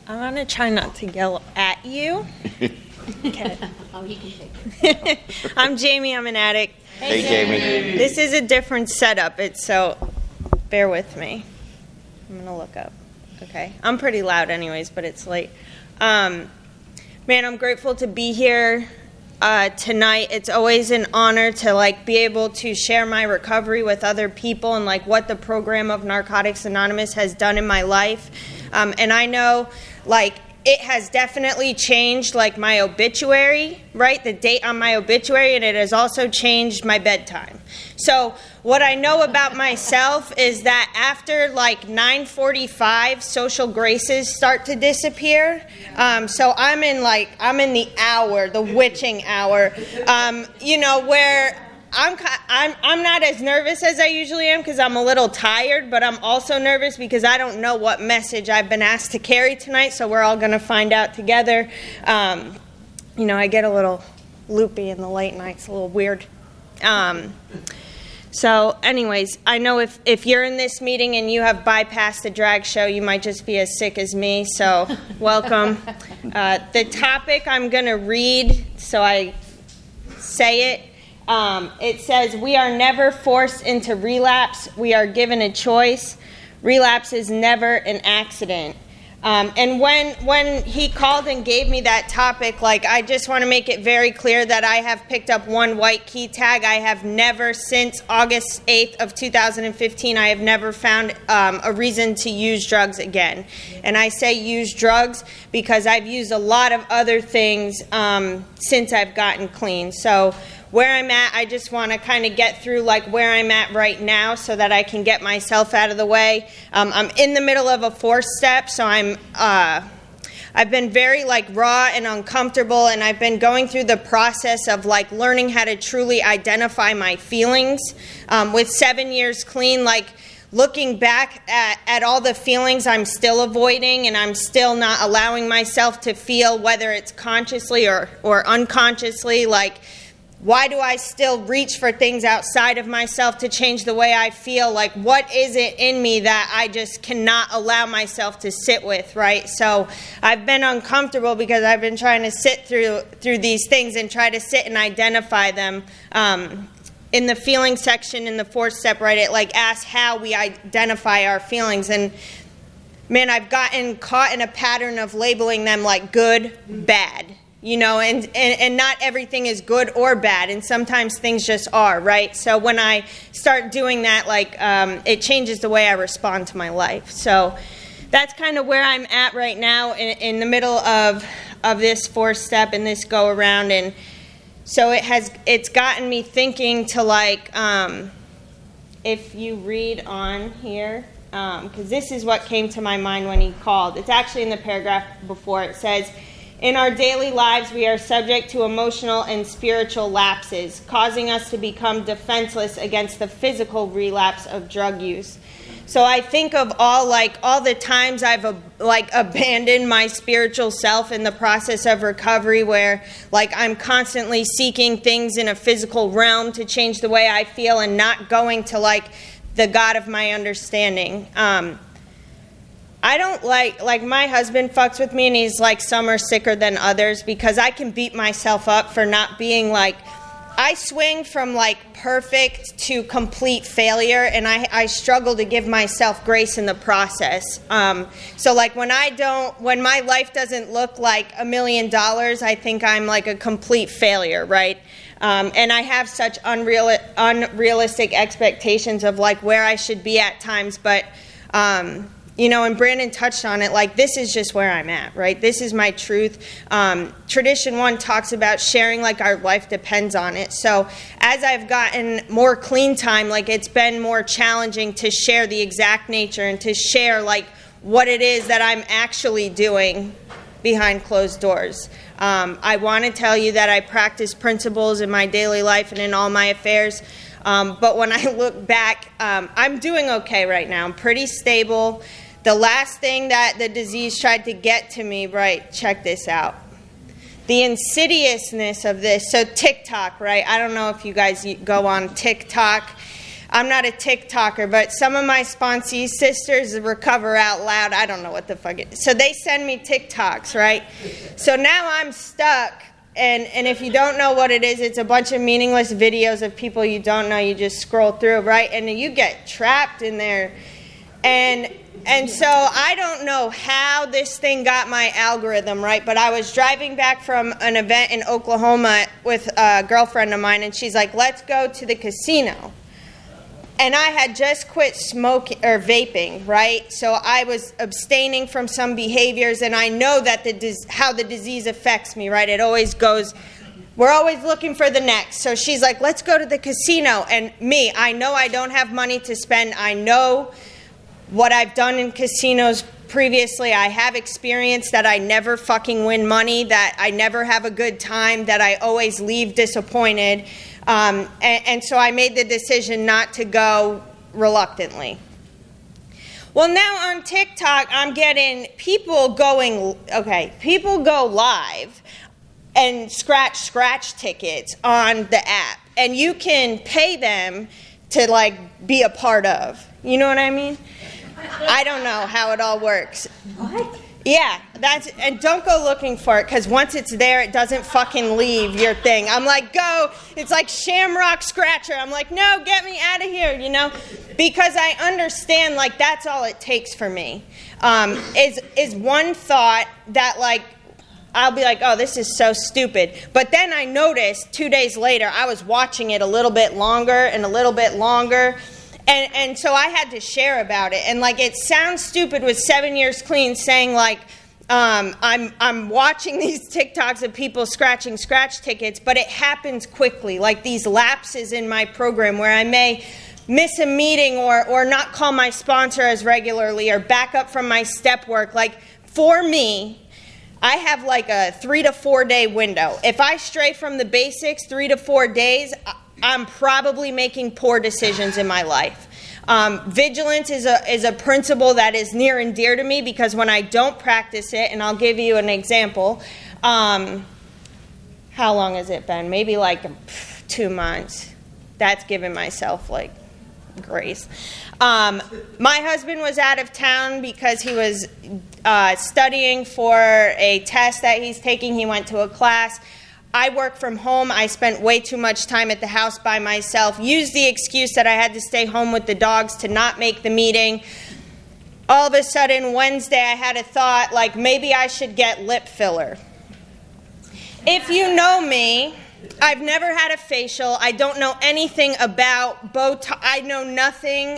I'm going to try not to yell at you. Okay. Oh, you can take it. I'm Jamie. I'm an addict. Hey, Jamie. This is a different setup. So bear with me. I'm going to look up. Okay. I'm pretty loud anyways, but it's late. Man, I'm grateful to be here tonight. It's always an honor to be able to share my recovery with other people and what the program of Narcotics Anonymous has done in my life. And I know it has definitely changed my obituary, right? The date on my obituary, and it has also changed my bedtime. So what I know about myself is that after 9:45, social graces start to disappear. So I'm in the hour, the witching hour, where I'm not as nervous as I usually am because I'm a little tired, but I'm also nervous because I don't know what message I've been asked to carry tonight, so we're all going to find out together. I get a little loopy in the late nights, a little weird. So anyways, I know if you're in this meeting and you have bypassed a drag show, you might just be as sick as me, so welcome. The topic I'm going to read, so I say it. It says, we are never forced into relapse. We are given a choice. Relapse is never an accident. And when he called and gave me that topic, I just want to make it very clear that I have picked up one white key tag. I have never, since August 8th of 2015, I have never found a reason to use drugs again. And I say use drugs because I've used a lot of other things since I've gotten clean. So where I'm at, I just want to kind of get through where I'm at right now so that I can get myself out of the way. I'm in the middle of a 4th step, so I've been very raw and uncomfortable, and I've been going through the process of learning how to truly identify my feelings. With 7 years clean, looking back at all the feelings I'm still avoiding and I'm still not allowing myself to feel, whether it's consciously or unconsciously, why do I still reach for things outside of myself to change the way I feel? What is it in me that I just cannot allow myself to sit with, right? So I've been uncomfortable because I've been trying to sit through these things and try to sit and identify them. In the feeling section in the 4th step, right, it asks how we identify our feelings. And man, I've gotten caught in a pattern of labeling them good, bad. And not everything is good or bad, and sometimes things just are, right? So when I start doing that, it changes the way I respond to my life. So that's kind of where I'm at right now in the middle of this 4th step and this go around, and so it's gotten me thinking to if you read on here, because this is what came to my mind when he called. It's actually in the paragraph before. It says, in our daily lives, we are subject to emotional and spiritual lapses, causing us to become defenseless against the physical relapse of drug use. So I think of all the times I've abandoned my spiritual self in the process of recovery, where I'm constantly seeking things in a physical realm to change the way I feel and not going to the God of my understanding. I don't my husband fucks with me, and he's some are sicker than others because I can beat myself up for not being I swing from perfect to complete failure, and I struggle to give myself grace in the process. So when my life doesn't look like $1 million, I think I'm a complete failure, right? And I have such unrealistic expectations of where I should be at times, but and Brandon touched on it, this is just where I'm at, right? This is my truth. Tradition 1 talks about sharing our life depends on it. So as I've gotten more clean time, it's been more challenging to share the exact nature and to share what it is that I'm actually doing behind closed doors. I want to tell you that I practice principles in my daily life and in all my affairs. But when I look back, I'm doing okay right now. I'm pretty stable. The last thing that the disease tried to get to me, right, check this out. The insidiousness of this. So TikTok, right? I don't know if you guys go on TikTok. I'm not a TikToker, but some of my sponsee sisters recover out loud. I don't know what the fuck it is. So they send me TikToks, right? So now I'm stuck. And if you don't know what it is, it's a bunch of meaningless videos of people you don't know. You just scroll through, right? And you get trapped in there. And so I don't know how this thing got my algorithm, right? But I was driving back from an event in Oklahoma with a girlfriend of mine, and she's like, let's go to the casino. And I had just quit smoking or vaping, right? So I was abstaining from some behaviors, and I know that how the disease affects me, right? It always goes, we're always looking for the next. So she's like, let's go to the casino. And me, I know I don't have money to spend. I know what I've done in casinos previously. I have experience that I never fucking win money, that I never have a good time, that I always leave disappointed. And so I made the decision not to go reluctantly. Well, now on TikTok, I'm getting people go live and scratch tickets on the app. And you can pay them to, like, be a part of. You know what I mean? I don't know how it all works. What? Yeah, and don't go looking for it, because once it's there, it doesn't fucking leave your thing. I'm like, go. It's like Shamrock Scratcher. I'm like, no, get me out of here, you know? Because I understand, like, that's all it takes for me. Is one thought that, like, I'll be like, oh, this is so stupid. But then I noticed 2 days later, I was watching it a little bit longer and a little bit longer. And so I had to share about it. And, like, it sounds stupid with 7 years clean saying, like, I'm watching these TikToks of people scratching scratch tickets, but it happens quickly, like these lapses in my program where I may miss a meeting or not call my sponsor as regularly or back up from my step work. Like, for me, I have like a 3 to 4 day window. If I stray from the basics 3 to 4 days, I'm probably making poor decisions in my life. Vigilance is a principle that is near and dear to me, because when I don't practice it, and I'll give you an example. How long has it been? Maybe like 2 months. That's giving myself like grace. My husband was out of town because he was studying for a test that he's taking. He went to a class. I work from home. I spent way too much time at the house by myself. Used the excuse that I had to stay home with the dogs to not make the meeting. All of a sudden, Wednesday, I had a thought, like, maybe I should get lip filler. If you know me, I've never had a facial. I don't know anything about Botox. I know nothing.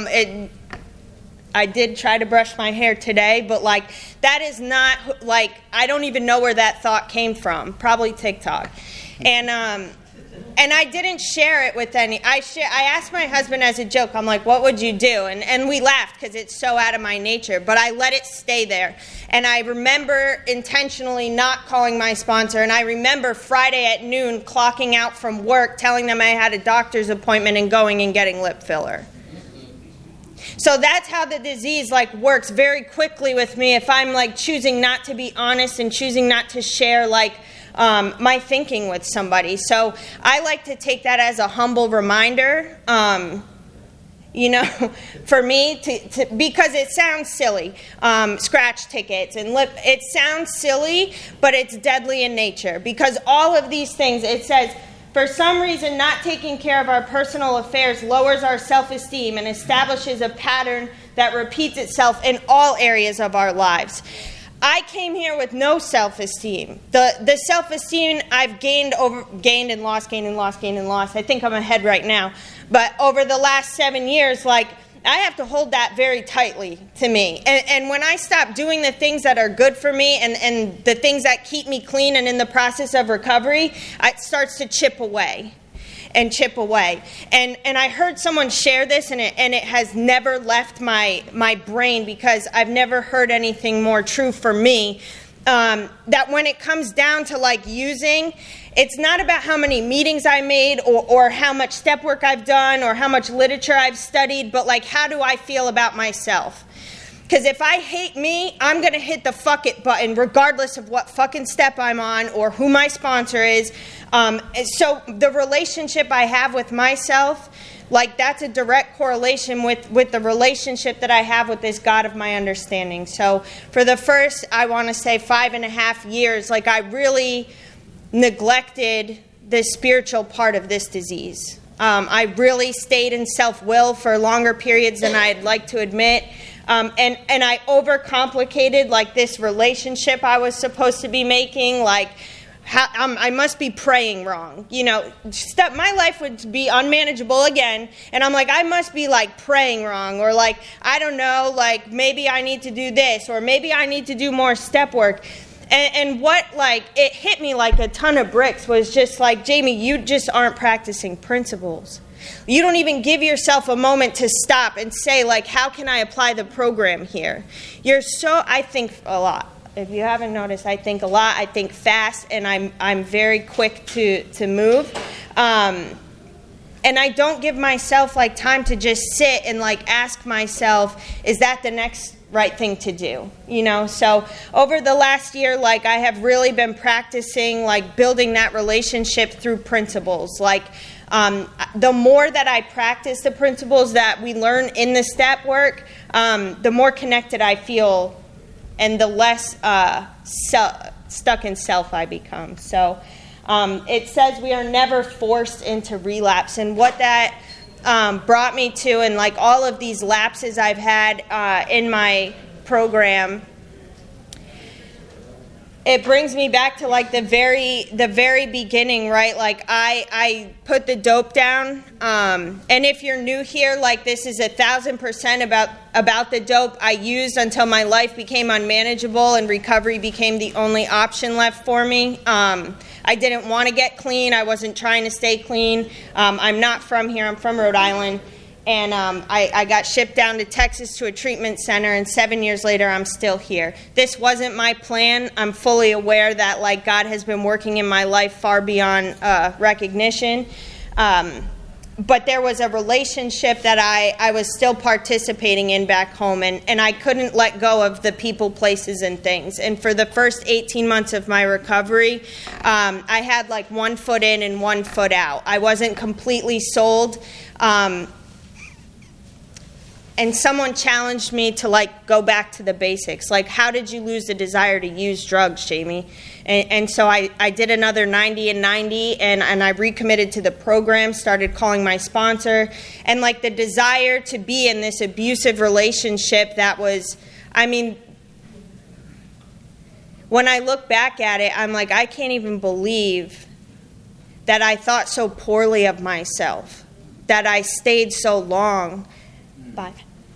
I did try to brush my hair today, but, like, that is not, like, I don't even know where that thought came from. Probably TikTok. And I didn't share it with any. I asked my husband as a joke, I'm like, what would you do? And we laughed because it's so out of my nature, but I let it stay there. And I remember intentionally not calling my sponsor, and I remember Friday at noon clocking out from work, telling them I had a doctor's appointment and going and getting lip filler. So that's how the disease, like, works very quickly with me if I'm, like, choosing not to be honest and choosing not to share, like, my thinking with somebody. So I like to take that as a humble reminder, you know, for me, to because it sounds silly, scratch tickets and it sounds silly, but it's deadly in nature. Because all of these things, it says, for some reason, not taking care of our personal affairs lowers our self-esteem and establishes a pattern that repeats itself in all areas of our lives. I came here with no self-esteem. The self-esteem I've gained and lost. I think I'm ahead right now. But over the last 7 years, like, I have to hold that very tightly to me. And when I stop doing the things that are good for me and the things that keep me clean and in the process of recovery, it starts to chip away. And I heard someone share this, and it has never left my brain, because I've never heard anything more true for me, that when it comes down to, like, using, it's not about how many meetings I made or how much step work I've done or how much literature I've studied, but, like, how do I feel about myself? Because if I hate me, I'm going to hit the fuck it button regardless of what fucking step I'm on or who my sponsor is. So the relationship I have with myself like that's a direct correlation with the relationship that I have with this God of my understanding. So for the first, I want to say 5.5 years, like I really neglected the spiritual part of this disease. I really stayed in self-will for longer periods than I'd like to admit. And I overcomplicated like this relationship I was supposed to be making, like I must be praying wrong. You know, my life would be unmanageable again, and I'm like, I must be like praying wrong, or like, I don't know, like maybe I need to do this, or maybe I need to do more step work. And what, like, it hit me like a ton of bricks was just like, Jamie, you just aren't practicing principles. You don't even give yourself a moment to stop and say, like, how can I apply the program here? I think a lot. If you haven't noticed, I think a lot. I think fast, and I'm very quick to move. And I don't give myself, like, time to just sit and, like, ask myself, is that the next right thing to do, you know? So over the last year, like I have really been practicing like building that relationship through principles. Like the more that I practice the principles that we learn in the step work, the more connected I feel and the less stuck in self I become. So it says we are never forced into relapse, and what that brought me to, and like all of these lapses I've had in my program, it brings me back to like the very beginning, right? Like I put the dope down, and if you're new here, like this is 1,000% about the dope I used until my life became unmanageable and recovery became the only option left for me. I didn't want to get clean. I wasn't trying to stay clean. I'm not from here. I'm from Rhode Island. And I got shipped down to Texas to a treatment center, and 7 years later, I'm still here. This wasn't my plan. I'm fully aware that like God has been working in my life far beyond recognition. But there was a relationship that I was still participating in back home, and I couldn't let go of the people, places, and things. And for the first 18 months of my recovery, I had like 1 foot in and 1 foot out. I wasn't completely sold. And someone challenged me to like go back to the basics. Like, how did you lose the desire to use drugs, Jamie? And so I did another 90 and 90, and I recommitted to the program, started calling my sponsor. And like the desire to be in this abusive relationship that was, I mean, when I look back at it, I'm like, I can't even believe that I thought so poorly of myself, that I stayed so long. Bye.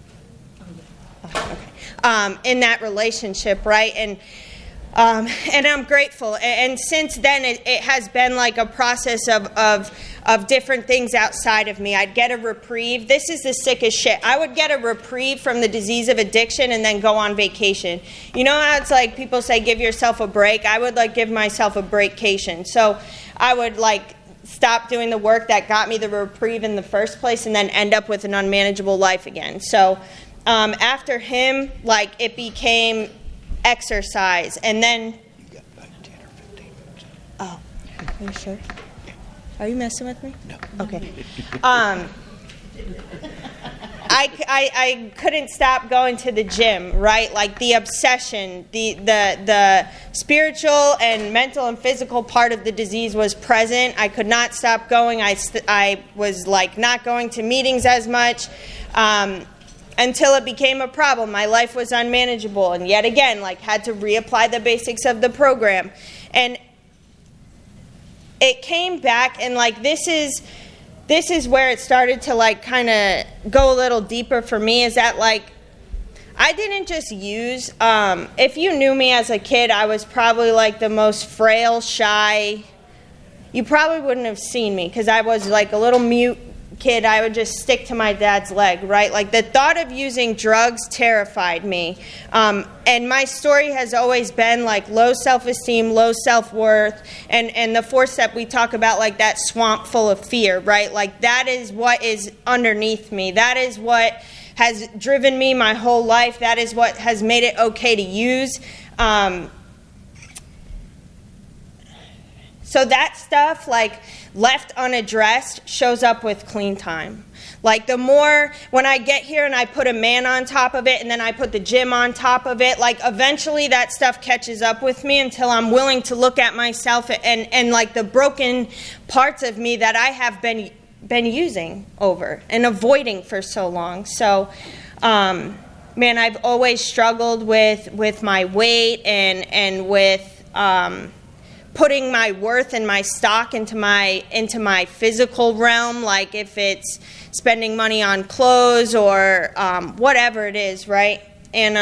Okay. In that relationship, right? And I'm grateful. And since then, it has been like a process of different things outside of me. I'd get a reprieve. This is the sickest shit. I would get a reprieve from the disease of addiction and then go on vacation. You know how it's like people say, give yourself a break? I would like give myself a breakcation. So I would like stop doing the work that got me the reprieve in the first place and then end up with an unmanageable life again. So after him, like it became exercise, and then You got about 10 or 15 minutes. oh, are you sure? Are you messing with me? No. Okay. I couldn't stop going to the gym, right? Like the obsession, the spiritual and mental and physical part of the disease was present. I could not stop going. I was like not going to meetings as much until it became a problem. My life was unmanageable, and yet again, like had to reapply the basics of the program. And it came back, and like this is where it started to like kind of go a little deeper for me, is that like I didn't just use, if you knew me as a kid, I was probably like the most frail, shy. You probably wouldn't have seen me because I was like a little mute kid. I would just stick to my dad's leg, right? Like the thought of using drugs terrified me. And my story has always been like low self-esteem, low self-worth, and the 4th step we talk about like that swamp full of fear, right? Like that is what is underneath me. That is what has driven me my whole life. That is what has made it okay to use. So So that stuff, like, left unaddressed shows up with clean time. Like, the more, when I get here and I put a man on top of it and then I put the gym on top of it, like, eventually that stuff catches up with me until I'm willing to look at myself and like, the broken parts of me that I have been using over and avoiding for so long. So, man, I've always struggled with my weight and with putting my worth and my stock into my physical realm, like if it's spending money on clothes or whatever it is, right? And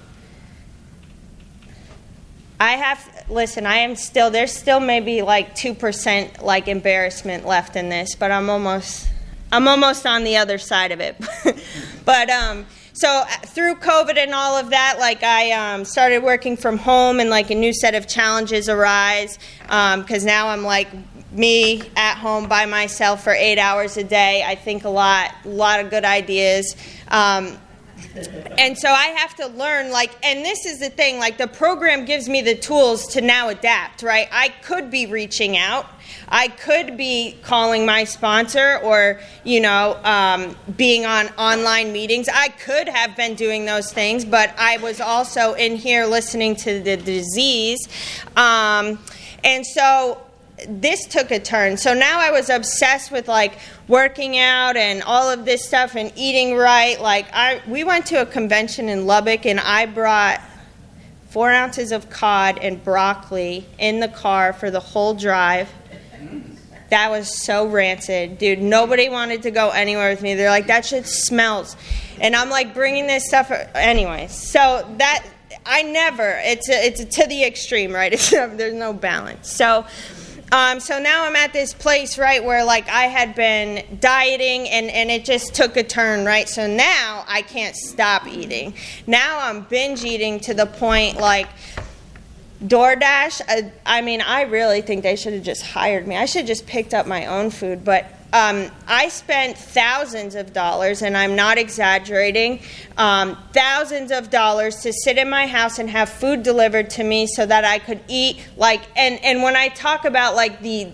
there's still maybe like 2% like embarrassment left in this, but I'm almost on the other side of it. But so through COVID and all of that, like I started working from home, and like a new set of challenges arise because now I'm like me at home by myself for 8 hours a day. I think a lot of good ideas. And so I have to learn, like, and this is the thing, like the program gives me the tools to now adapt, right? I could be reaching out. I could be calling my sponsor or, being on online meetings. I could have been doing those things, but I was also in here listening to the disease. And so this took a turn. So now I was obsessed with like working out and all of this stuff and eating right. Like we went to a convention in Lubbock and I brought 4 ounces of cod and broccoli in the car for the whole drive. That was so rancid. Dude, nobody wanted to go anywhere with me. They're like, that shit smells. And I'm like bringing this stuff. Anyway, so that, it's to the extreme, right? There's no balance. So now I'm at this place, right, where like I had been dieting and it just took a turn, right? So now I can't stop eating. Now I'm binge eating to the point like DoorDash, I really think they should have just hired me. I should have just picked up my own food. But I spent thousands of dollars, and I'm not exaggerating, thousands of dollars to sit in my house and have food delivered to me so that I could eat. Like, and when I talk about like the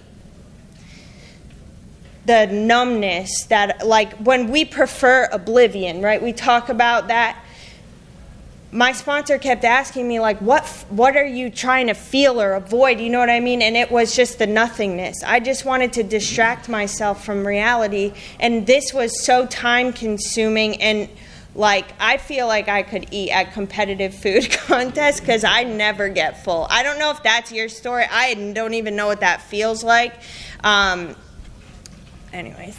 numbness that, like, when we prefer oblivion, right? We talk about that. My sponsor kept asking me, like, what are you trying to feel or avoid? You know what I mean? And it was just the nothingness. I just wanted to distract myself from reality. And this was so time-consuming. And, like, I feel like I could eat at competitive food contests because I never get full. I don't know if that's your story. I don't even know what that feels like. Anyways.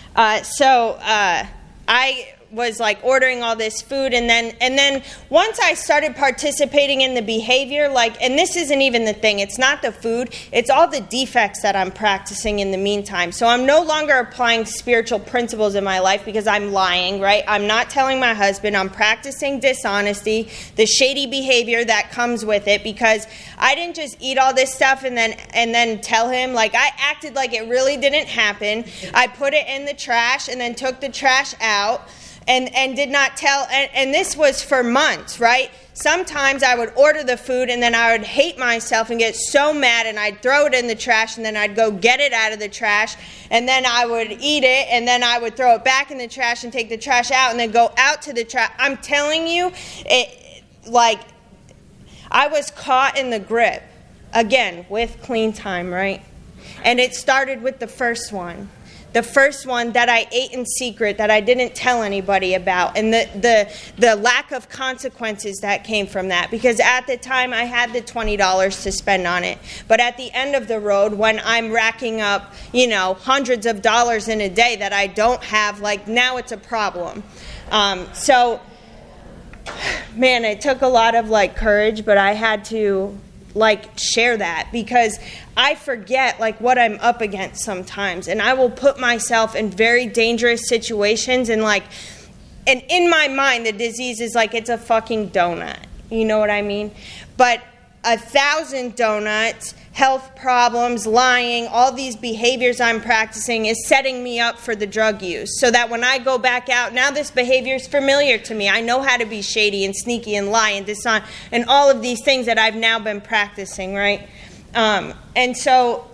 I was like ordering all this food, and then once I started participating in the behavior, like, and this isn't even the thing, it's not the food, it's all the defects that I'm practicing in the meantime. So I'm no longer applying spiritual principles in my life because I'm lying, right? I'm not telling my husband, I'm practicing dishonesty, the shady behavior that comes with it, because I didn't just eat all this stuff and then tell him, like, I acted like it really didn't happen. I put it in the trash and then took the trash out. And did not tell, and this was for months, right? Sometimes I would order the food and then I would hate myself and get so mad and I'd throw it in the trash and then I'd go get it out of the trash and then I would eat it and then I would throw it back in the trash and take the trash out and then go out to the trash. I'm telling you, I was caught in the grip, again, with clean time, right? And it started with the first one. The first one that I ate in secret, that I didn't tell anybody about, and the lack of consequences that came from that. Because at the time, I had the $20 to spend on it. But at the end of the road, when I'm racking up, hundreds of dollars in a day that I don't have, like, now it's a problem. So, man, it took a lot of, like, courage, but I had to, like, share that because I forget, like, what I'm up against sometimes, and I will put myself in very dangerous situations, and in my mind the disease is like it's a fucking donut, you know what I mean? But 1,000 donuts, health problems, lying, all these behaviors I'm practicing is setting me up for the drug use, so that when I go back out, now this behavior is familiar to me. I know how to be shady and sneaky and lie and dishonest and all of these things that I've now been practicing, right? And so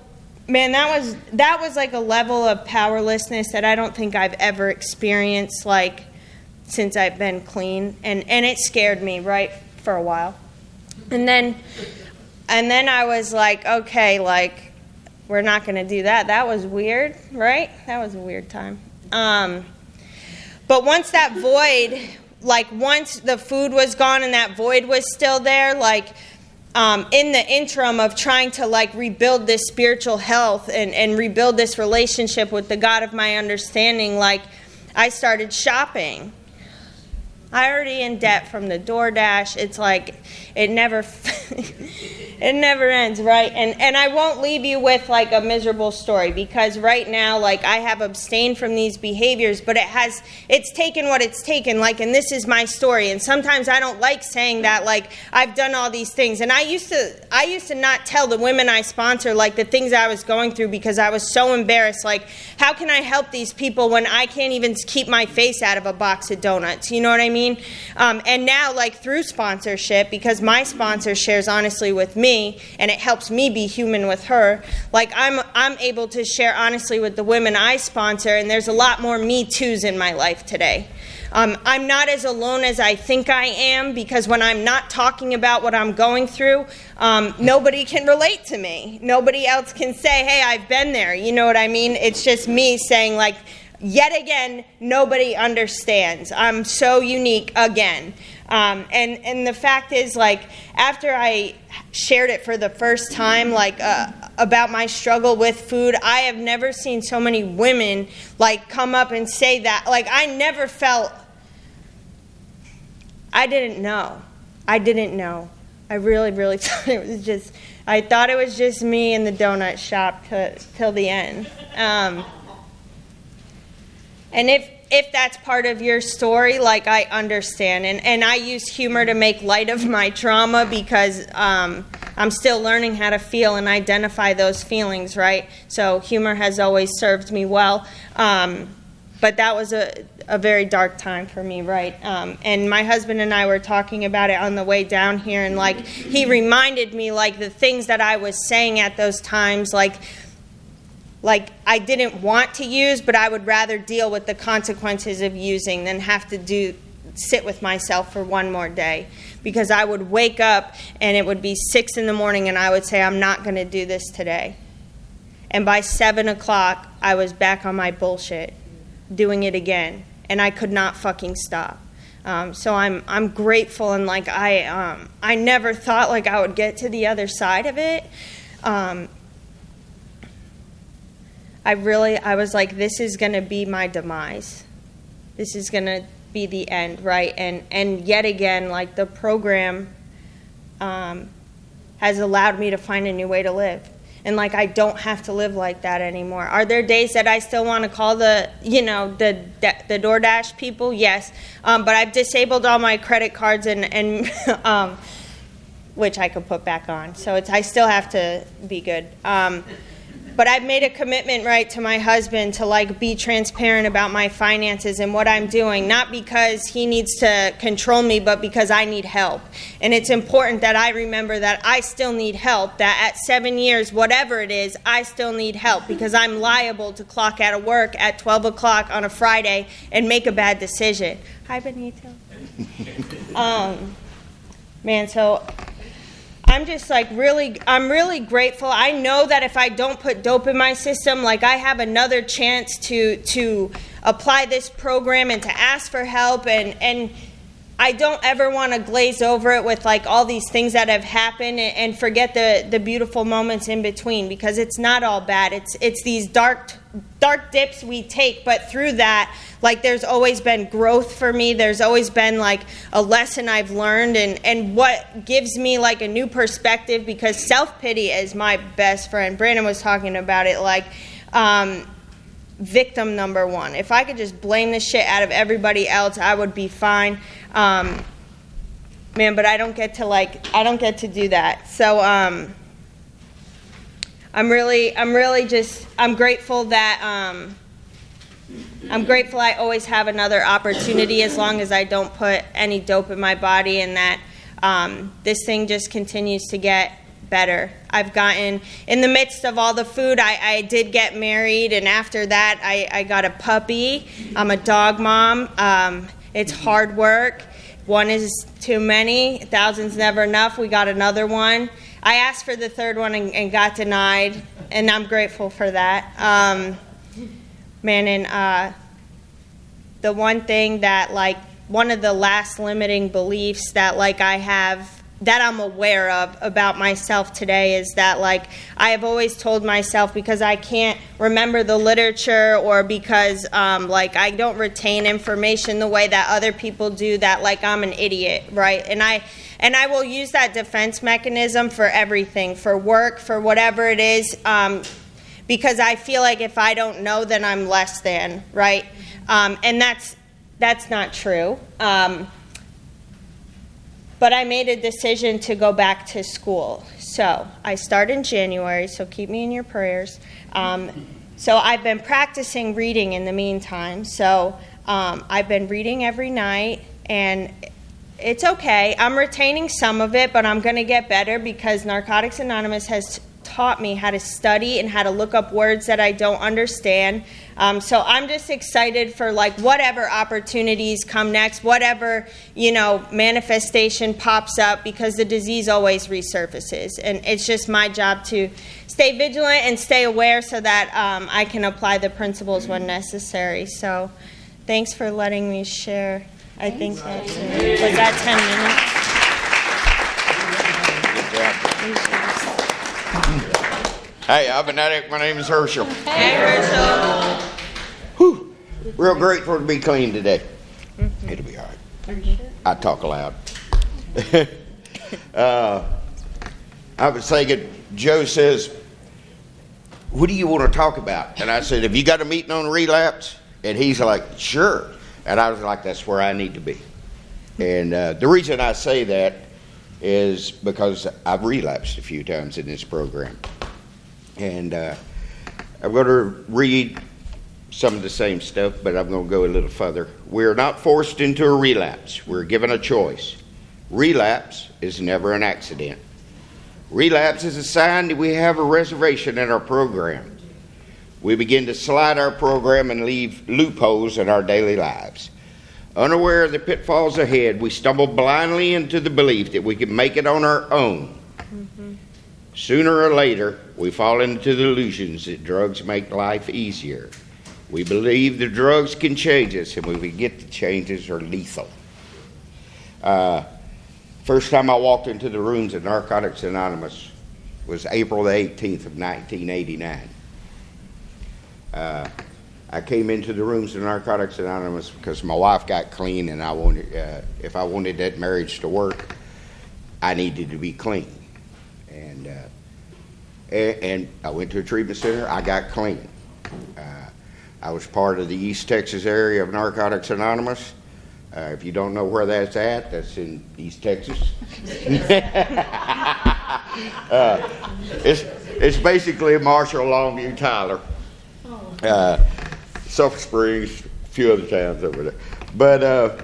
man, that was like a level of powerlessness that I don't think I've ever experienced, like, since I've been clean. And it scared me, right, for a while. And then I was like, okay, like, we're not going to do that. That was weird, right? That was a weird time. But once that void, like, once the food was gone and that void was still there, like, in the interim of trying to, like, rebuild this spiritual health and rebuild this relationship with the God of my understanding, like, I started shopping. I already in debt from the DoorDash. It's like it never ends, right? And I won't leave you with like a miserable story, because right now, like, I have abstained from these behaviors, but it's taken what it's taken, like, and this is my story. And sometimes I don't like saying that, like, I've done all these things. And I used to not tell the women I sponsor, like, the things I was going through, because I was so embarrassed. Like, how can I help these people when I can't even keep my face out of a box of donuts? You know what I mean? And now, like, through sponsorship, because my sponsor shares honestly with me, and it helps me be human with her, like, I'm able to share honestly with the women I sponsor, and there's a lot more Me Too's in my life today. I'm not as alone as I think I am, because when I'm not talking about what I'm going through, nobody can relate to me. Nobody else can say, hey, I've been there. You know what I mean? It's just me saying, like, yet again, nobody understands. I'm so unique again. And the fact is, like, after I shared it for the first time, like, about my struggle with food, I have never seen so many women, like, come up and say that. Like, I never felt, I didn't know. I really, really thought it was just, I thought it was just me in the donut shop till the end. And if that's part of your story, like, I understand. And I use humor to make light of my trauma, because I'm still learning how to feel and identify those feelings, right? So humor has always served me well. But that was a very dark time for me, right? And my husband and I were talking about it on the way down here, and, like, he reminded me, like, the things that I was saying at those times, like I didn't want to use, but I would rather deal with the consequences of using than have to sit with myself for one more day. Because I would wake up and it would be 6 a.m. and I would say, I'm not going to do this today. And by 7 o'clock, I was back on my bullshit, doing it again. And I could not fucking stop. So I'm grateful, and, like, I never thought, like, I would get to the other side of it. I was like, this is going to be my demise. This is going to be the end, right? And yet again, like, the program has allowed me to find a new way to live. And, like, I don't have to live like that anymore. Are there days that I still want to call the DoorDash people? Yes. But I've disabled all my credit cards and which I could put back on. So I still have to be good. But I've made a commitment, right, to my husband to, like, be transparent about my finances and what I'm doing, not because he needs to control me, but because I need help. And it's important that I remember that I still need help, that at 7 years, whatever it is, I still need help, because I'm liable to clock out of work at 12 o'clock on a Friday and make a bad decision. Hi, Benito. Man, so I'm just, like, I'm really grateful. I know that if I don't put dope in my system, like, I have another chance to apply this program and to ask for help, and I don't ever want to glaze over it with, like, all these things that have happened and forget the beautiful moments in between, because it's not all bad. It's these dark dips we take, but through that, like, there's always been growth for me. There's always been, like, a lesson I've learned, and what gives me, like, a new perspective, because self-pity is my best friend. Brandon was talking about it, like, victim number one. If I could just blame the shit out of everybody else, I would be fine. Man, but I don't get to do that. So, I'm grateful that, I'm grateful I always have another opportunity as long as I don't put any dope in my body, and that this thing just continues to get better. I've gotten, in the midst of all the food, I did get married, and after that, I got a puppy. I'm a dog mom. It's hard work. One is too many. 1,000's never enough. We got another one. I asked for the third one and got denied, and I'm grateful for that. The one thing that, like, one of the last limiting beliefs that, like, I have, that I'm aware of about myself today is that, like, I have always told myself, because I can't remember the literature or because, like, I don't retain information the way that other people do, that, like, I'm an idiot, right? And I will use that defense mechanism for everything, for work, for whatever it is, because I feel like if I don't know, then I'm less than, right? And that's not true. But I made a decision to go back to school. So I start in January, so keep me in your prayers. So I've been practicing reading in the meantime. So I've been reading every night, and it's okay. I'm retaining some of it, but I'm going to get better because Narcotics Anonymous has taught me how to study and how to look up words that I don't understand. So I'm just excited for, like, whatever opportunities come next, whatever, manifestation pops up, because the disease always resurfaces. And it's just my job to stay vigilant and stay aware so that I can apply the principles when necessary. So thanks for letting me share. I think that's it. Was that 10 minutes? Hey, I've been at it. My name is Herschel. Hey, Herschel. Whew. Real grateful to be clean today. It'll be all right. Are you sure? I talk loud. I was thinking, Joe says, what do you want to talk about? And I said, have you got a meeting on relapse? And he's like, sure. And I was like, that's where I need to be. And the reason I say that is because I've relapsed a few times in this program. And I'm going to read some of the same stuff, but I'm going to go a little further. We're not forced into a relapse. We're given a choice. Relapse is never an accident. Relapse is a sign that we have a reservation in our program. We begin to slide our program and leave loopholes in our daily lives. Unaware of the pitfalls ahead, we stumble blindly into the belief that we can make it on our own. Sooner or later, we fall into the illusions that drugs make life easier. We believe the drugs can change us, and when we get the changes are lethal. First time I walked into the rooms of Narcotics Anonymous was April the 18th of 1989. I came into the rooms of Narcotics Anonymous because my wife got clean, and I wanted, if I wanted that marriage to work, I needed to be clean. And I went to a treatment center. I got clean. I was part of the East Texas area of Narcotics Anonymous. If you don't know where that's at, that's in East Texas. It's basically Marshall, Longview, Tyler, Sulphur Springs, a few other towns over there.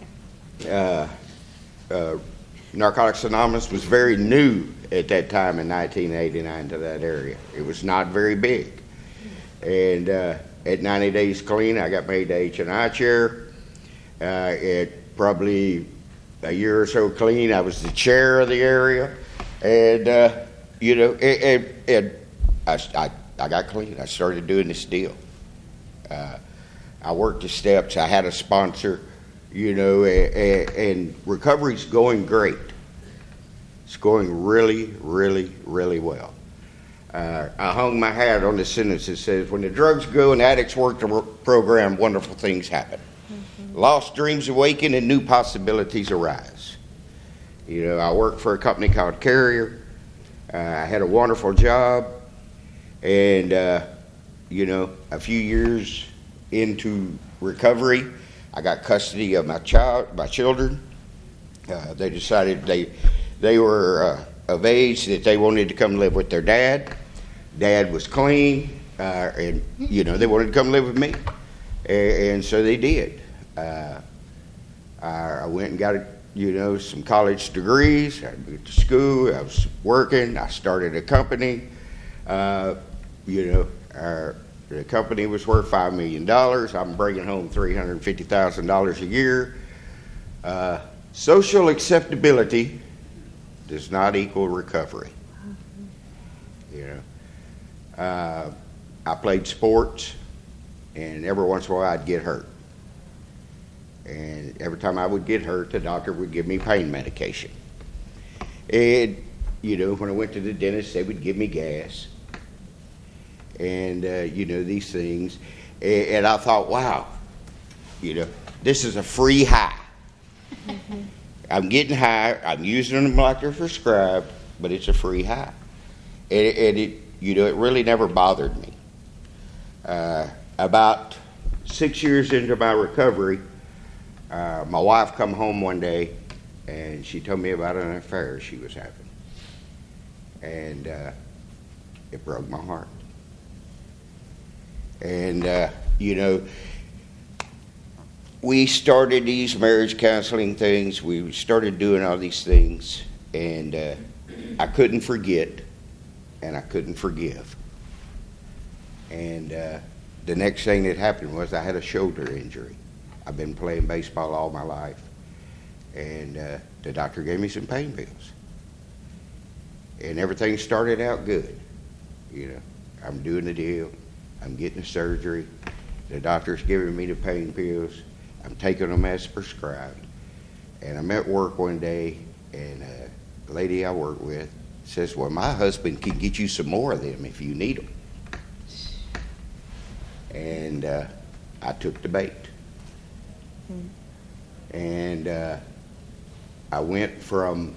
But Narcotics Anonymous was very new at that time in 1989 to that area. It was not very big. And at 90 days clean, I got made the H&I chair. At probably a year or so clean, I was the chair of the area. And, I got clean. I started doing this deal. I worked the steps. I had a sponsor, and recovery's going great. It's going really, really, really well. I hung my hat on the sentence that says, when the drugs go and addicts work the program, wonderful things happen. Lost dreams awaken and new possibilities arise. I worked for a company called Carrier. I had a wonderful job. And, a few years into recovery, I got custody of my children. They decided they were of age that they wanted to come live with their dad. Dad was clean, and they wanted to come live with me, and so they did. I went and got some college degrees. I went to school. I was working. I started a company. The company was worth $5 million. I'm bringing home $350,000 a year. Social acceptability does not equal recovery. I played sports, and every once in a while I'd get hurt. And every time I would get hurt, the doctor would give me pain medication. And, when I went to the dentist, they would give me gas. And, these things. And I thought, wow, this is a free high. I'm getting high. I'm using them like they're prescribed, but it's a free high. And it really never bothered me. About 6 years into my recovery, my wife come home one day, and she told me about an affair she was having. And it broke my heart. And, we started these marriage counseling things. We started doing all these things, and I couldn't forget, and I couldn't forgive. And the next thing that happened was I had a shoulder injury. I've been playing baseball all my life, and the doctor gave me some pain pills. And everything started out good. I'm doing the deal. I'm getting the surgery. The doctor's giving me the pain pills. I'm taking them as prescribed. And I'm at work one day, and a lady I work with says, well, my husband can get you some more of them if you need them. And I took the bait. And I went from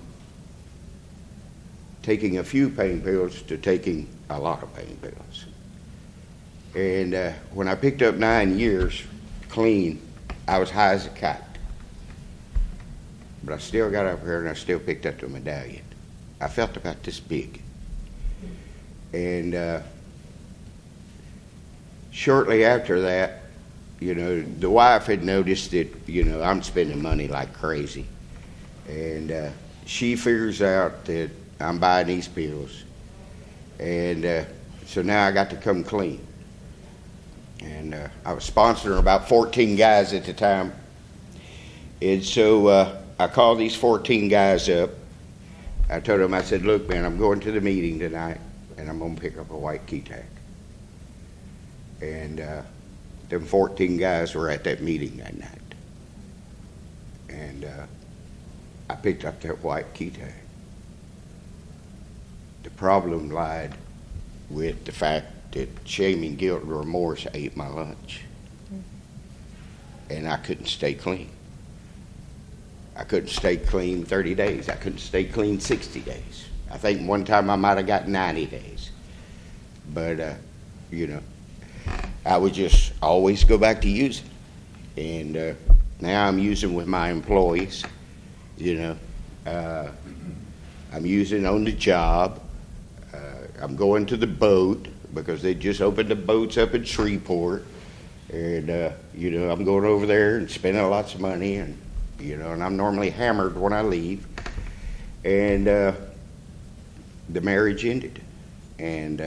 taking a few pain pills to taking a lot of pain pills. And when I picked up 9 years clean, I was high as a kite. But I still got up here and I still picked up the medallion. I felt about this big. And shortly after that, the wife had noticed that, I'm spending money like crazy. And she figures out that I'm buying these pills. And so now I got to come clean. And I was sponsoring about 14 guys at the time. And so I called these 14 guys up. I told them, I said, look, man, I'm going to the meeting tonight, and I'm going to pick up a white key tag. And them 14 guys were at that meeting that night. And I picked up that white key tag. The problem lied with the fact that shame and guilt and remorse ate my lunch. And I couldn't stay clean. I couldn't stay clean 30 days. I couldn't stay clean 60 days. I think one time I might have got 90 days. But, I would just always go back to using. And now I'm using with my employees. I'm using on the job. I'm going to the boat because they just opened the boats up in Shreveport. And, I'm going over there and spending lots of money. And, and I'm normally hammered when I leave. And the marriage ended. And,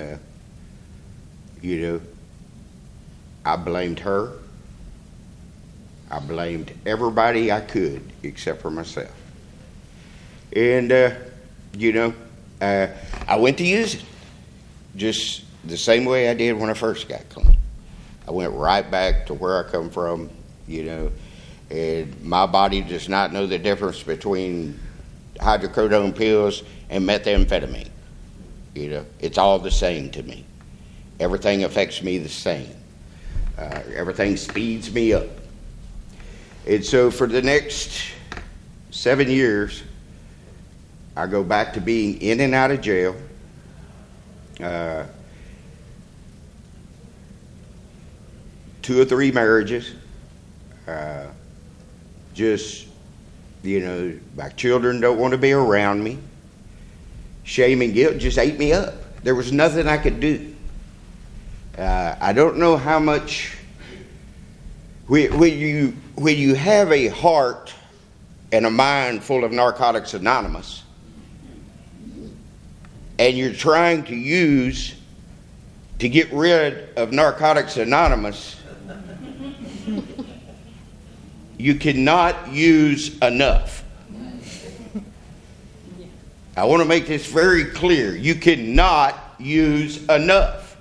I blamed her. I blamed everybody I could except for myself. And, I went to use it just the same way I did when I first got clean. I went right back to where I come from, and my body does not know the difference between hydrocodone pills and methamphetamine. It's all the same to me. Everything affects me the same. Everything speeds me up. And so for the next 7 years, I go back to being in and out of jail. 2 or 3 marriages. My children don't want to be around me. Shame and guilt just ate me up. There was nothing I could do. I don't know how much when you have a heart and a mind full of Narcotics Anonymous, and you're trying to use to get rid of Narcotics Anonymous, you cannot use enough. I want to make this very clear. You cannot use enough.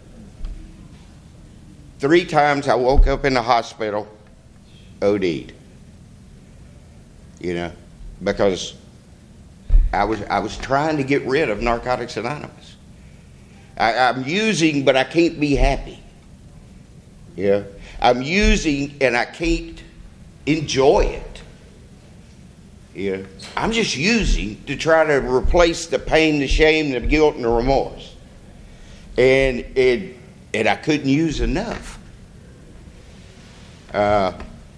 3 times I woke up in the hospital, OD'd. Because I was trying to get rid of Narcotics Anonymous. I'm using, but I can't be happy. I'm using and I can't enjoy it. I'm just using to try to replace the pain, the shame, the guilt, and the remorse. And I couldn't use enough. I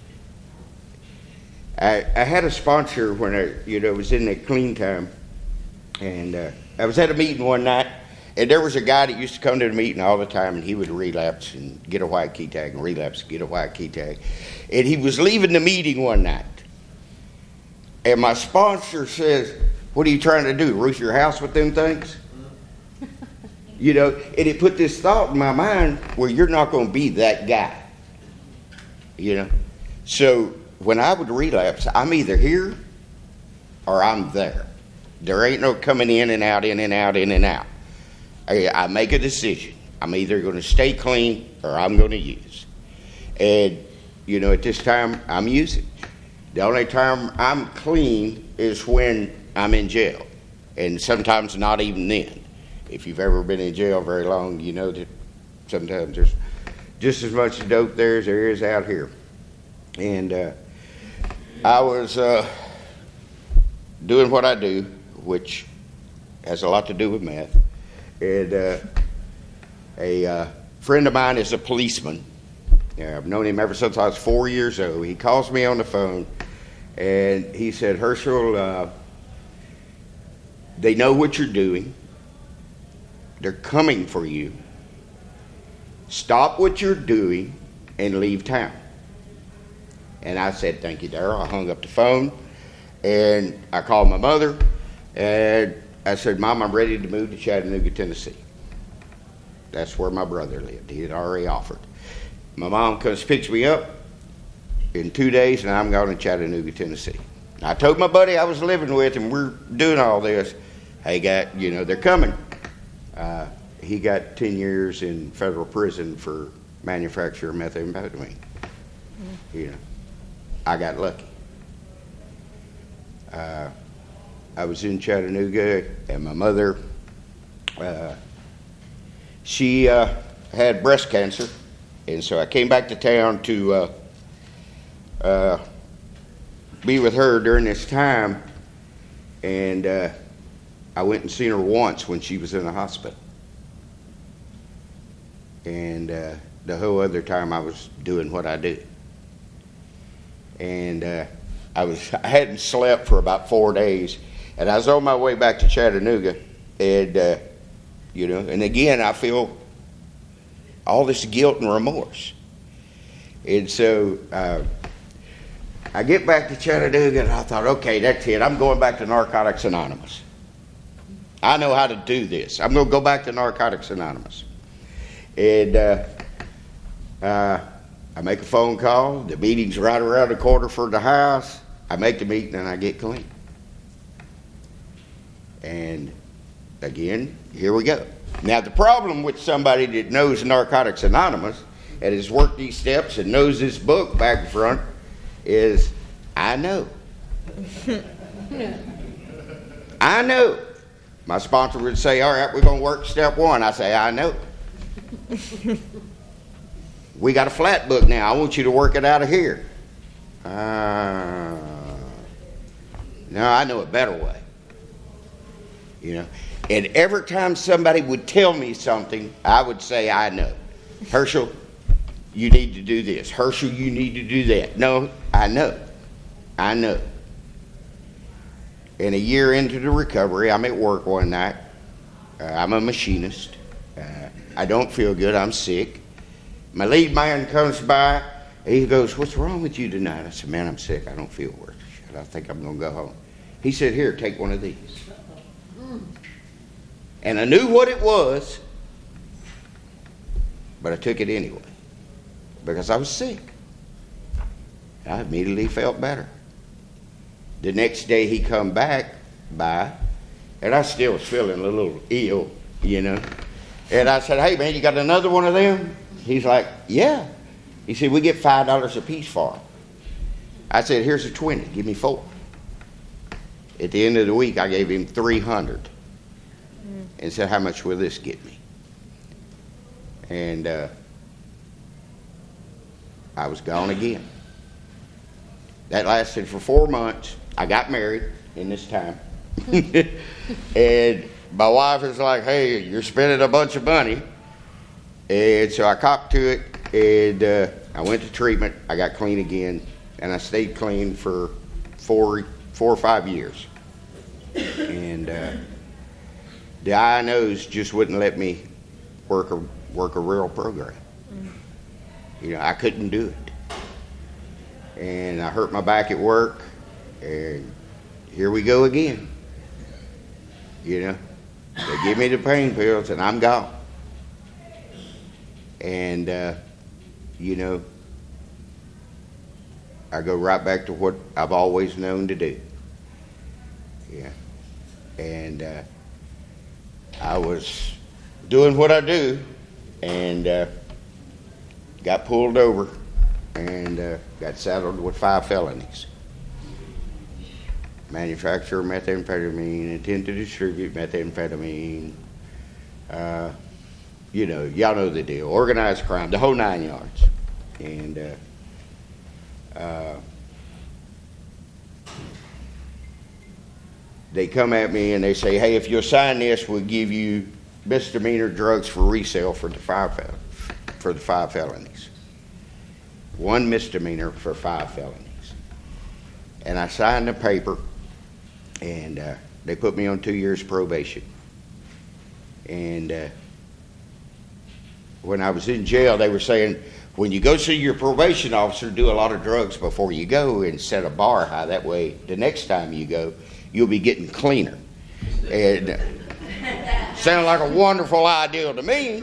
had a sponsor when I was in that clean time, and I was at a meeting one night, and there was a guy that used to come to the meeting all the time, and he would relapse and get a white key tag and relapse and get a white key tag. And he was leaving the meeting one night, and my sponsor says, "What are you trying to do, roof your house with them things?" And it put this thought in my mind, well, you're not going to be that guy. So when I would relapse, I'm either here or I'm there. There ain't no coming in and out, in and out, in and out. I make a decision. I'm either going to stay clean or I'm going to use. And, at this time, I'm using. The only time I'm clean is when I'm in jail. And sometimes not even then. If you've ever been in jail very long, you know that sometimes there's just as much dope there as there is out here. And I was doing what I do, which has a lot to do with meth. And a friend of mine is a policeman. I've known him ever since I was 4 years old. He calls me on the phone, and he said, "Herschel, they know what you're doing. They're coming for you. Stop what you're doing and leave town." And I said, "Thank you, Darryl." I hung up the phone, and I called my mother, and I said, "Mom, I'm ready to move to Chattanooga, Tennessee." That's where my brother lived. He had already offered. My mom comes, picks me up in 2 days, and I'm going to Chattanooga, Tennessee. I told my buddy I was living with, and we're doing all this. Hey, they're coming. He got 10 years in federal prison for manufacture of methamphetamine. I got lucky. I was in Chattanooga, and my mother, she had breast cancer, and so I came back to town to be with her during this time, and I went and seen her once when she was in the hospital. And the whole other time I was doing what I do. And I hadn't slept for about 4 days, and I was on my way back to Chattanooga, and and again I feel all this guilt and remorse. And so I get back to Chattanooga, and I thought, okay, that's it. I'm going back to Narcotics Anonymous. I know how to do this. I'm going to go back to Narcotics Anonymous. And I make a phone call. The meeting's right around the corner for the house. I make the meeting, and I get clean. And again, here we go. Now, the problem with somebody that knows Narcotics Anonymous and has worked these steps and knows this book back and front is, I know. I know. My sponsor would say, all right, we're going to work step 1. I say, I know. We got a flat book now. I want you to work it out of here. No, I know a better way. And every time somebody would tell me something, I would say, I know. Herschel, you need to do this. Herschel, you need to do that. No, I know. I know. And a year into the recovery, I'm at work one night. I'm a machinist. I don't feel good. I'm sick. My lead man comes by. And he goes, what's wrong with you tonight? I said, man, I'm sick. I don't feel worth a shit. I think I'm going to go home. He said, here, take one of these. And I knew what it was, but I took it anyway because I was sick. I immediately felt better. The next day he come back by, and I still was feeling a little ill, you know. And I said, hey, man, you got another one of them? He's like, yeah. He said, we get $5 a piece for them. I said, here's a 20. Give me 4. At the end of the week, I gave him 300 and said, how much will this get me? And I was gone again. That lasted for 4 months. I got married in this time. And my wife was like, hey, you're spending a bunch of money. And so I copped to it, and I went to treatment. I got clean again, and I stayed clean for 4 or 5 years. And the INOs just wouldn't let me work a real program. You know, I couldn't do it. And I hurt my back at work, and here we go again. You know, they give me the pain pills, and I'm gone. And, you know, I go right back to what I've always known to do. Yeah. And I was doing what I do, and got pulled over and got saddled with 5 felonies. Manufacture methamphetamine, intent to distribute methamphetamine, you know, y'all know the deal. Organized crime, the whole 9 yards. And they come at me and they say, hey, if you'll sign this, we'll give you misdemeanor drugs for resale for the 5 felonies. 1 misdemeanor for 5 felonies. And I signed the paper, and they put me on 2 years probation. And when I was in jail, they were saying, when you go see your probation officer, do a lot of drugs before you go and set a bar high. That way, the next time you go, you'll be getting cleaner. And sounded like a wonderful idea to me.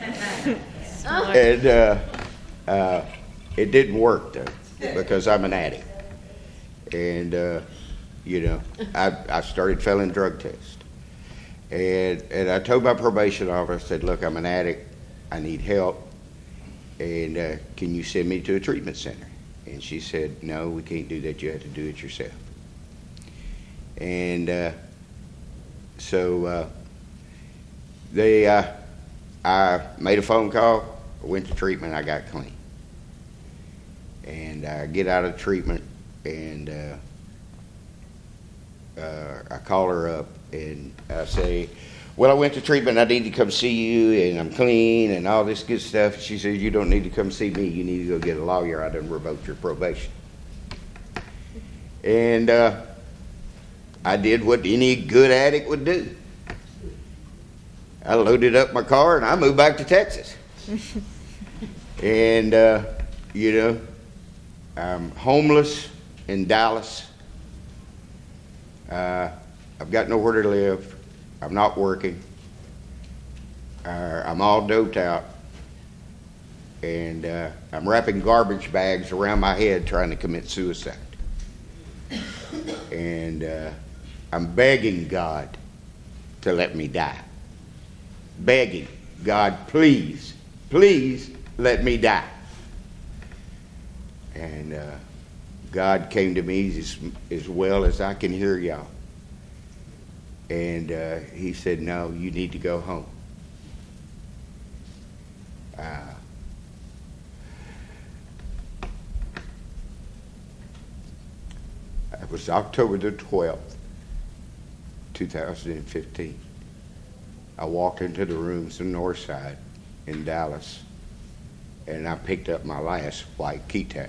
And it didn't work, though, because I'm an addict. And, you know, I started failing drug tests. And I told my probation officer, I said, look, I'm an addict. I need help. And can you send me to a treatment center? And she said, no, we can't do that. You have to do it yourself. And so I made a phone call, I went to treatment, I got clean. And I get out of treatment, and I call her up, and I say, well, I went to treatment, I need to come see you, and I'm clean, and all this good stuff. She says, you don't need to come see me, you need to go get a lawyer, I done revoked your probation. And I did what any good addict would do. I loaded up my car, and I moved back to Texas. And, you know, I'm homeless in Dallas. I've got nowhere to live. I'm not working. I'm all doped out. And I'm wrapping garbage bags around my head trying to commit suicide. And I'm begging God to let me die. Begging God, please, please let me die. And God came to me as well as I can hear y'all. And he said, no, you need to go home. It was October the 12th, 2015. I walked into the rooms in Northside in Dallas, and I picked up my last white key tag.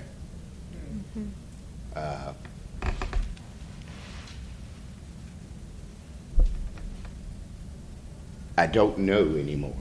I don't know anymore.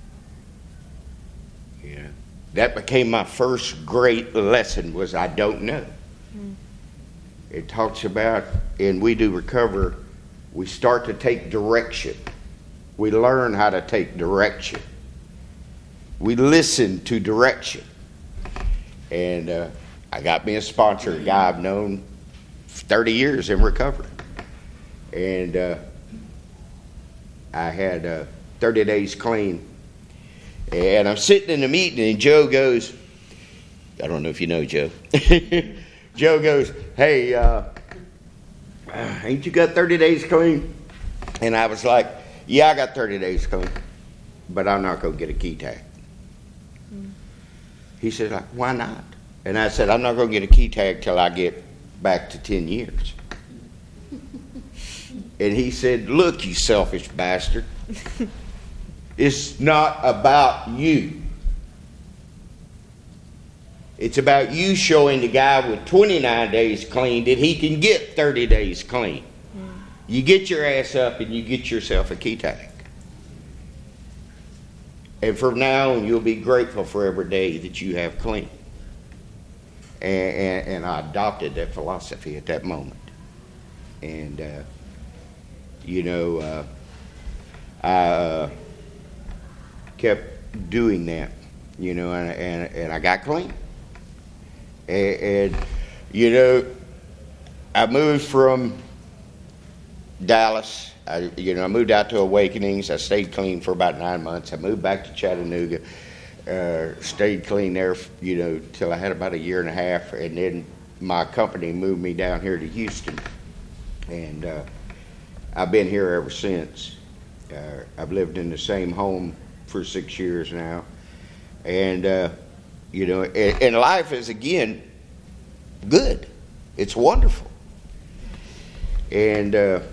Yeah, that became my first great lesson, was I don't know. it talks about, and we do recover, we start to take direction. We learn how to take direction. We listen to direction. And I got me a sponsor, a guy I've known for 30 years in recovery. And I had 30 days clean. And I'm sitting in the meeting, and Joe goes, I don't know if you know Joe. Joe goes, hey, ain't you got 30 days clean? And I was like, yeah, I got 30 days clean, but I'm not going to get a key tag. He said, like, why not? And I said, I'm not going to get a key tag till I get back to 10 years. And he said, look, you selfish bastard. It's not about you. It's about you showing the guy with 29 days clean that he can get 30 days clean. You get your ass up and you get yourself a key tag. And from now on, you'll be grateful for every day that you have clean. And I adopted that philosophy at that moment. And, I kept doing that, and I got clean. And I moved from Dallas. I moved out to Awakenings. I stayed clean for about 9 months. I moved back to Chattanooga. Stayed clean there, till I had about a year and a half. And then my company moved me down here to Houston. And I've been here ever since. I've lived in the same home for 6 years now. And, and life is, again, good. It's wonderful. And, the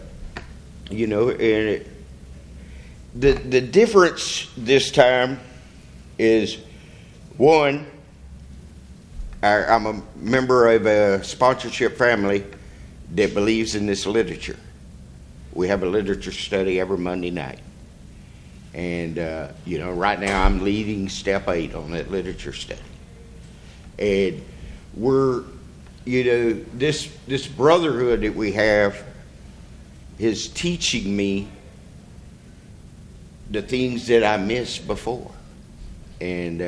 difference this time is, one, I'm a member of a sponsorship family that believes in this literature. We have a literature study every Monday night. And, right now I'm leading step 8 on that literature study. And we're, this brotherhood that we have is teaching me the things that I missed before. And,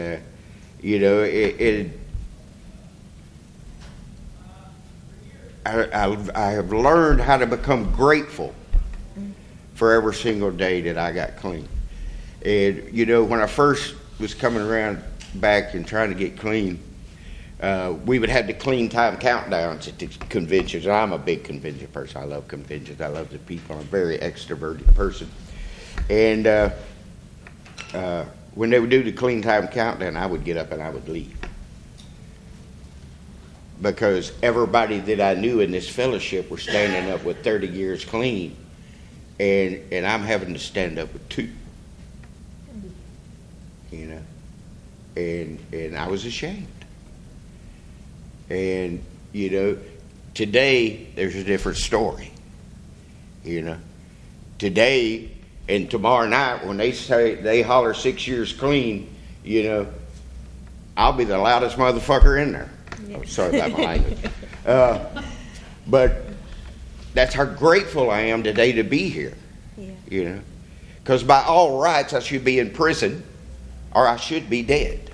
I have learned how to become grateful for every single day that I got clean. And, when I first was coming around back and trying to get clean, we would have the clean time countdowns at the conventions. And I'm a big convention person. I love conventions. I love the people. I'm a very extroverted person. And when they would do the clean time countdown, I would get up and I would leave. Because everybody that I knew in this fellowship were standing up with 30 years clean. And I'm having to stand up with 2. And I was ashamed. And, today there's a different story. Today and tomorrow night when they holler 6 years clean, I'll be the loudest motherfucker in there. Yeah. Oh, sorry about my language. But that's how grateful I am today to be here. Yeah. Because by all rights I should be in prison or I should be dead.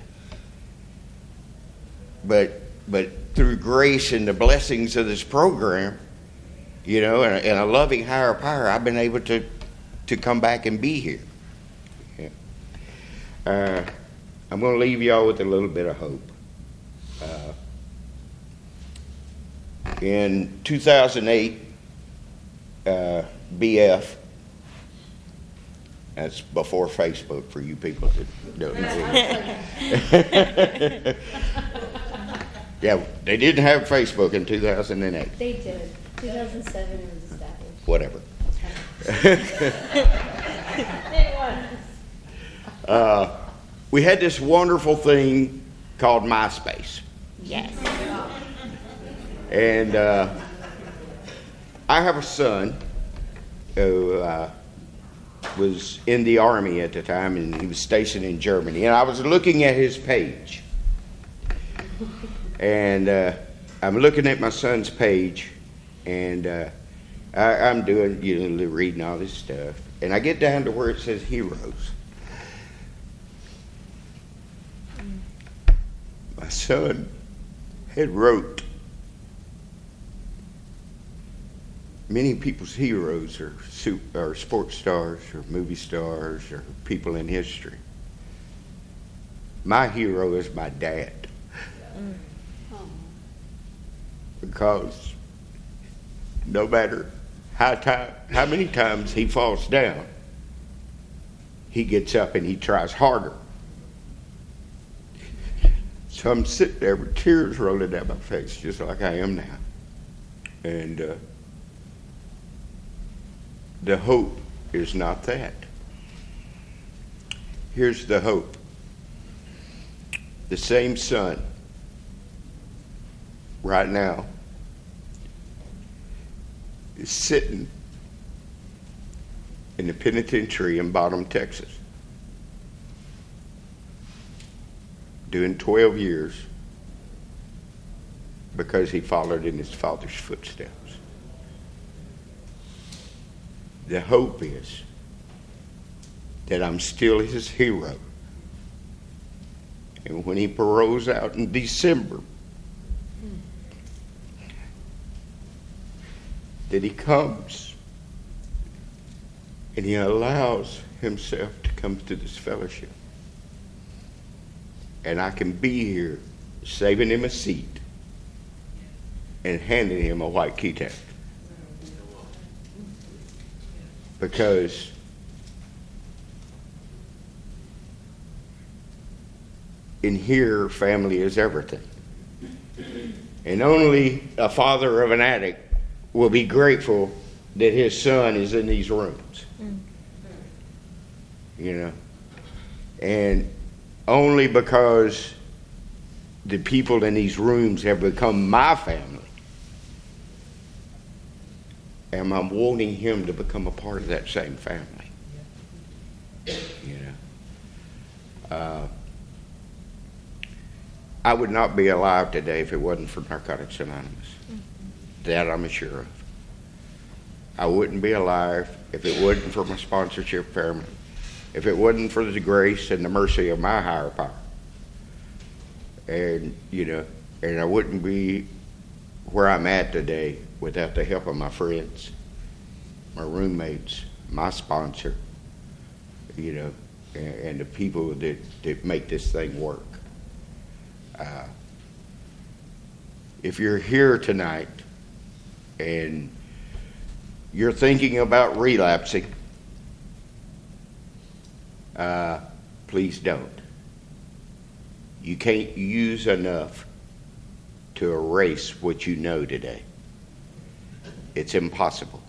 But through grace and the blessings of this program, and a loving higher power, I've been able to come back and be here. Yeah. I'm going to leave y'all with a little bit of hope. In 2008, BF, that's before Facebook for you people that don't know. Yeah, they didn't have Facebook in 2008. They did. 2007 it was established. Whatever. We had this wonderful thing called MySpace. Yes. And I have a son who was in the Army at the time, and he was stationed in Germany. And I was looking at his page. And I'm looking at my son's page, And I'm doing, reading all this stuff. And I get down to where it says heroes. My son had wrote, many people's heroes are sports stars or movie stars or people in history. My hero is my dad. Because no matter how many times he falls down, he gets up and he tries harder. So I'm sitting there with tears rolling down my face, just like I am now. And the hope is not that. Here's the hope. The same son right now is sitting in the penitentiary in Bottom, Texas, doing 12 years because he followed in his father's footsteps. The hope is that I'm still his hero. And when he paroles out in December, that he comes and he allows himself to come to this fellowship. And I can be here saving him a seat and handing him a white key tag. Because in here, family is everything. And only a father of an addict will be grateful that his son is in these rooms. And only because the people in these rooms have become my family am I wanting him to become a part of that same family. I would not be alive today if it wasn't for Narcotics Anonymous. That I'm sure of. I wouldn't be alive if it wasn't for my sponsorship family, if it wasn't for the grace and the mercy of my higher power. And, and I wouldn't be where I'm at today without the help of my friends, my roommates, my sponsor, and the people that make this thing work. If you're here tonight and you're thinking about relapsing, please don't. You can't use enough to erase what you know today. It's impossible.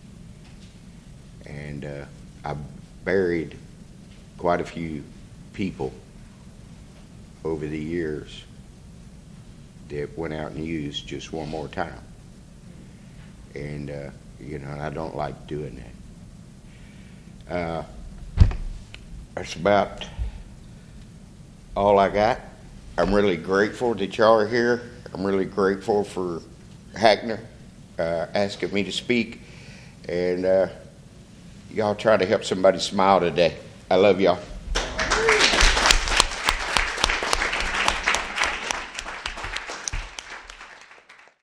And I've buried quite a few people over the years that went out and used just one more time. And, I don't like doing that. That's about all I got. I'm really grateful that y'all are here. I'm really grateful for Hackner asking me to speak. And y'all try to help somebody smile today. I love y'all.